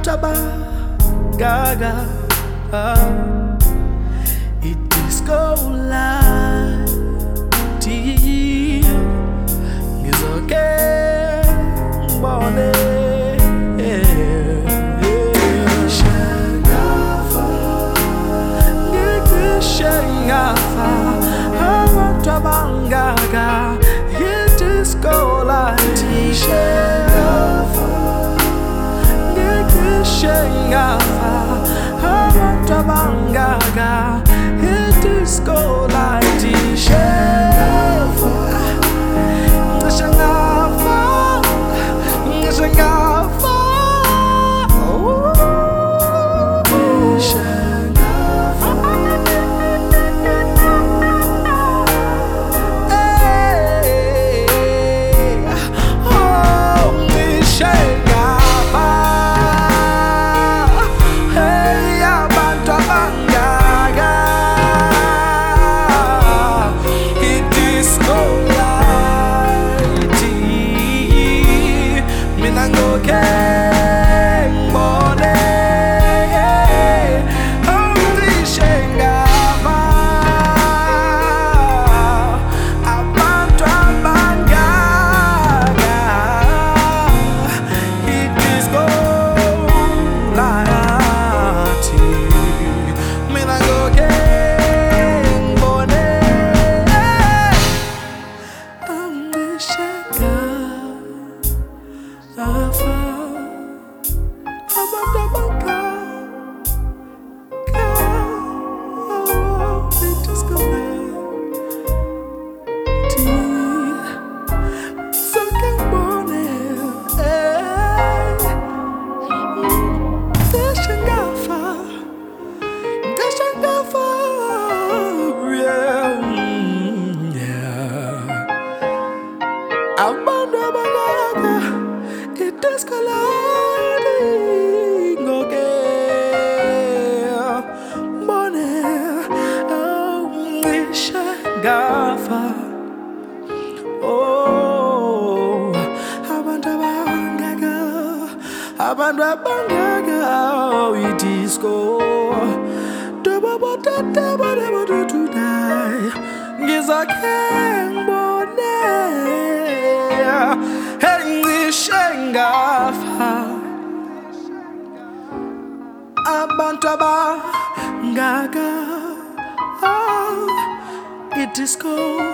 gaga, it is go light. It's okay, gaga, it is go light. Gaga, it is go like it is colliding again. Morning, wish gafa. Oh, Abandra bangaga, it is go. To die, is a king Shengafa Abantaba Gaga, it is cold.